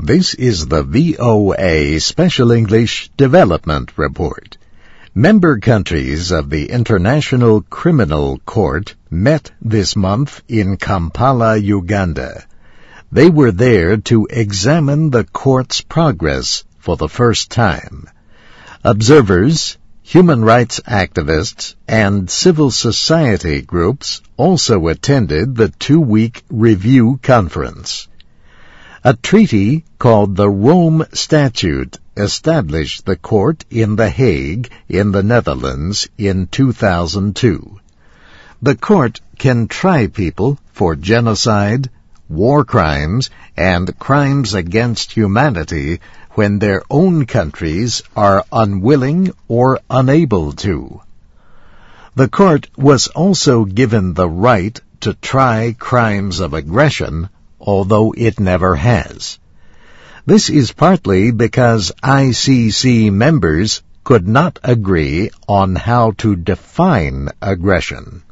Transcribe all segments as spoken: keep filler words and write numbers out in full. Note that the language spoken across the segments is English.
This is the V O A Special English Development Report. Member countries of the International Criminal Court met this month in Kampala, Uganda. They were there to examine the court's progress for the first time. Observers, human rights activists, and civil society groups also attended the two-week review conference. A treaty called the Rome Statute established the court in The Hague in the Netherlands in two thousand two. The court can try people for genocide, war crimes, and crimes against humanity when their own countries are unwilling or unable to. The court was also given the right to try crimes of aggression, although it never has. This is partly because I C C members could not agree on how to define aggression.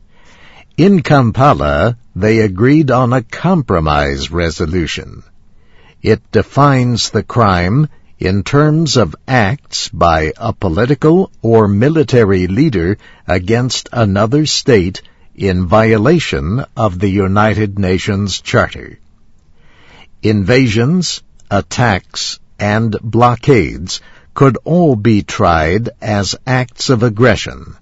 In Kampala, they agreed on a compromise resolution. It defines the crime in terms of acts by a political or military leader against another state in violation of the United Nations Charter. Invasions, attacks, and blockades could all be tried as acts of aggression.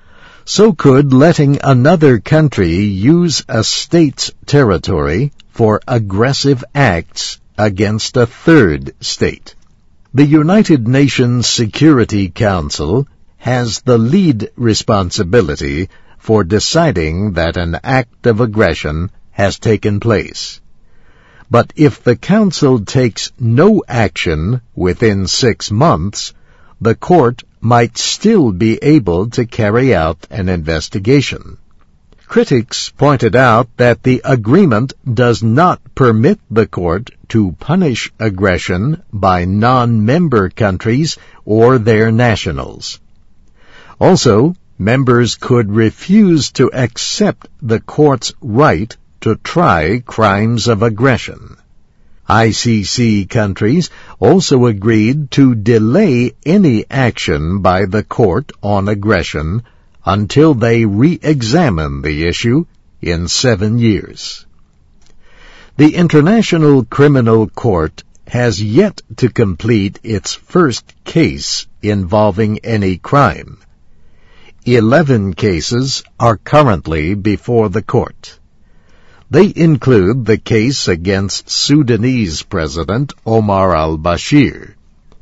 So could letting another country use a state's territory for aggressive acts against a third state. The United Nations Security Council has the lead responsibility for deciding that an act of aggression has taken place. But if the Council takes no action within six months, the court might still be able to carry out an investigation. Critics pointed out that the agreement does not permit the court to punish aggression by non-member countries or their nationals. Also, members could refuse to accept the court's right to try crimes of aggression. I C C countries also agreed to delay any action by the court on aggression until they re-examine the issue in seven years. The International Criminal Court has yet to complete its first case involving any crime. Eleven cases are currently before the court. They include the case against Sudanese President Omar al-Bashir.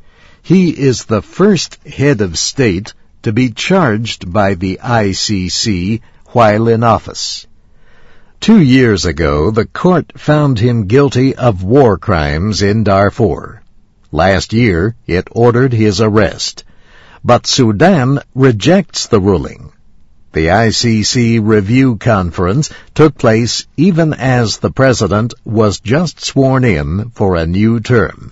He is the first head of state to be charged by the I C C while in office. Two years ago, the court found him guilty of war crimes in Darfur. Last year, it ordered his arrest. But Sudan rejects the ruling. The I C C review conference took place even as the president was just sworn in for a new term.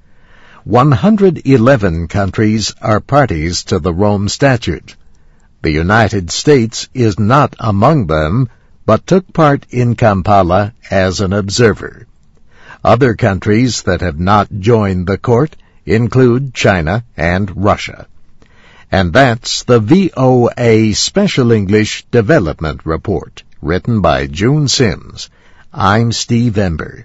one hundred eleven countries are parties to the Rome Statute. The United States is not among them, but took part in Kampala as an observer. Other countries that have not joined the court include China and Russia. And that's the V O A Special English Development Report, written by June Sims. I'm Steve Ember.